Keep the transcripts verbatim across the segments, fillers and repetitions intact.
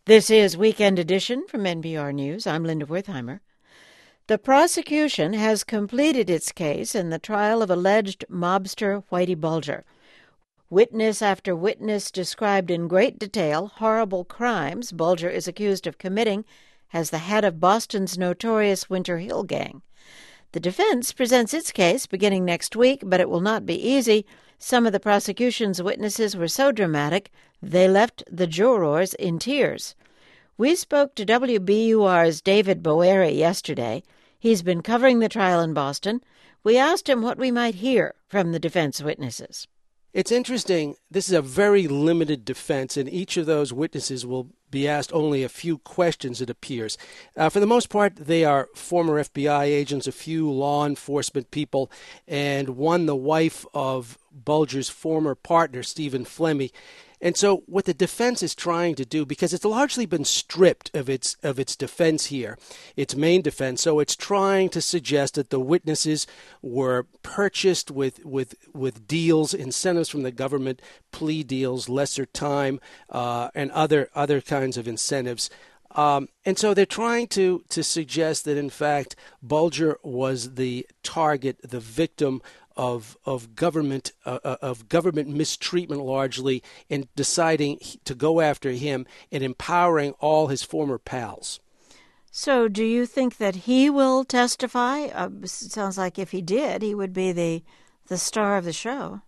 This is Weekend Edition from N P R News. I'm Linda Wertheimer. The prosecution has completed its case in the trial of alleged mobster Whitey Bulger. Witness after witness described in great detail horrible crimes Bulger is accused of committing as the head of Boston's notorious Winter Hill Gang. The defense presents its case beginning next week, but it will not be easy. Some of the prosecution's witnesses were so dramatic, they left the jurors in tears. We spoke to W B U R's David Boeri yesterday. He's been covering the trial in Boston. We asked him what we might hear from the defense witnesses. It's interesting. This is a very limited defense, and each of those witnesses will be asked only a few questions, it appears. Uh, for the most part, they are former F B I agents, a few law enforcement people, and one the wife of Bulger's former partner, Stephen Flemmi. And so what the defense is trying to do, because it's largely been stripped of its of its defense here, its main defense, so it's trying to suggest that the witnesses were purchased with with, with deals, incentives from the government, plea deals, lesser time, uh, and other other kinds of incentives. Um, and so they're trying to, to suggest that, in fact, Bulger was the target, the victim of of government uh, of government mistreatment, largely, in deciding to go after him and empowering all his former pals. So do you think that he will testify? Uh, it sounds like if he did, he would be the the star of the show.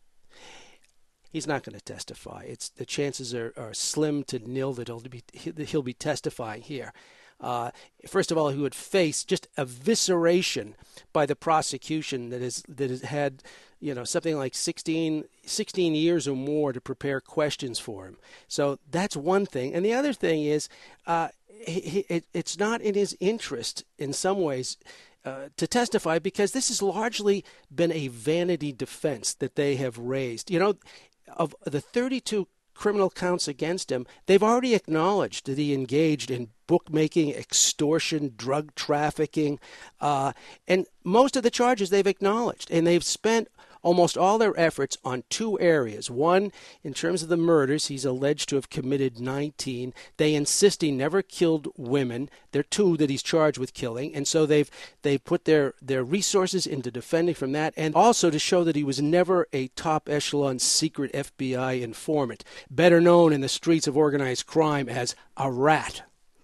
He's not going to testify. It's the chances are, are slim to nil that he'll be he'll be testifying here. Uh, first of all, he would face just evisceration by the prosecution that is that has had, you know, something like sixteen, sixteen years or more to prepare questions for him. So that's one thing. And the other thing is, uh, he, it, it's not in his interest, in some ways, uh, to testify, because this has largely been a vanity defense that they have raised. You know, of the thirty-two criminal counts against him, they've already acknowledged that he engaged in bookmaking, extortion, drug trafficking, uh, and most of the charges they've acknowledged. And they've spent almost all their efforts on two areas. One, in terms of the murders, he's alleged to have committed nineteen. They insist he never killed women. There are two that he's charged with killing. And so they've they put their, their resources into defending from that, and also to show that he was never a top echelon secret F B I informant, better known in the streets of organized crime as a rat.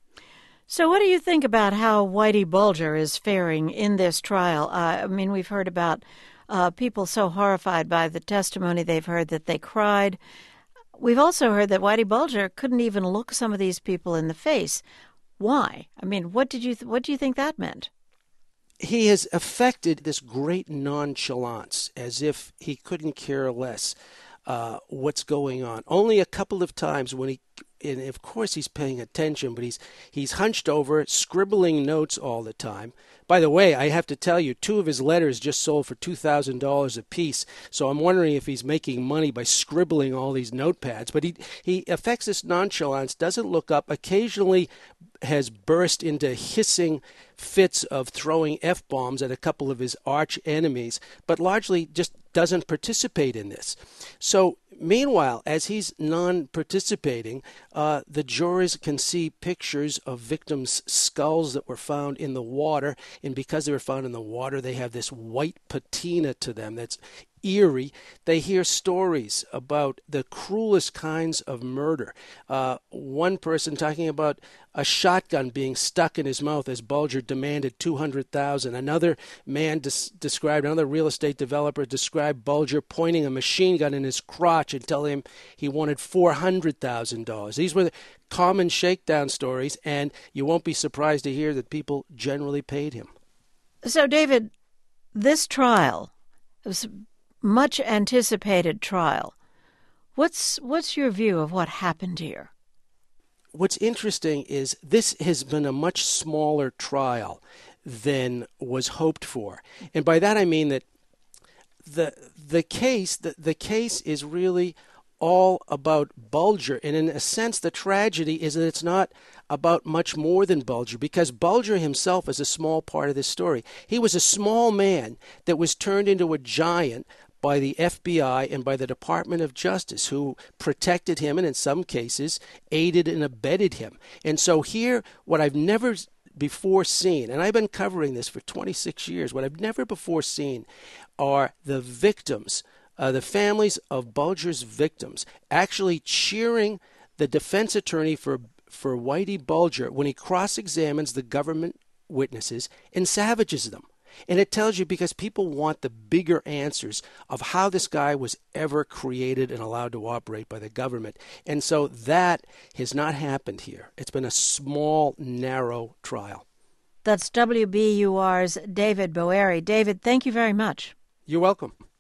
So what do you think about how Whitey Bulger is faring in this trial? Uh, I mean, we've heard about uh, people so horrified by the testimony they've heard that they cried. We've also heard that Whitey Bulger couldn't even look some of these people in the face. Why? I mean, what did you th- what do you think that meant? He has affected this great nonchalance, as if he couldn't care less uh, what's going on. Only a couple of times when he And of course he's paying attention, but he's he's hunched over, scribbling notes all the time. By the way, I have to tell you, two of his letters just sold for two thousand dollars apiece, so I'm wondering if he's making money by scribbling all these notepads. But he, he affects this nonchalance, doesn't look up, occasionally has burst into hissing fits of throwing F-bombs at a couple of his arch enemies, but largely just doesn't participate in this. So meanwhile, as he's non-participating, uh, the jurors can see pictures of victims' skulls that were found in the water, and because they were found in the water, they have this white patina to them that's eerie. They hear stories about the cruelest kinds of murder. Uh, one person talking about a shotgun being stuck in his mouth as Bulger demanded two hundred thousand dollars. Another man des- described, another real estate developer described Bulger pointing a machine gun in his crotch and telling him he wanted four hundred thousand dollars. These were the common shakedown stories, and you won't be surprised to hear that people generally paid him. So, David, this trial was much anticipated trial. What's what's your view of what happened here? What's interesting is this has been a much smaller trial than was hoped for. And by that I mean that the the case the, the case is really all about Bulger, and in a sense the tragedy is that it's not about much more than Bulger, because Bulger himself is a small part of this story. He was a small man that was turned into a giant by the F B I and by the Department of Justice, who protected him and in some cases aided and abetted him. And so here, what I've never before seen, and I've been covering this for twenty-six years, what I've never before seen are the victims, uh, the families of Bulger's victims, actually cheering the defense attorney for, for Whitey Bulger when he cross-examines the government witnesses and savages them. And it tells you because people want the bigger answers of how this guy was ever created and allowed to operate by the government. And so that has not happened here. It's been a small, narrow trial. That's W B U R's David Boeri. David, thank you very much. You're welcome.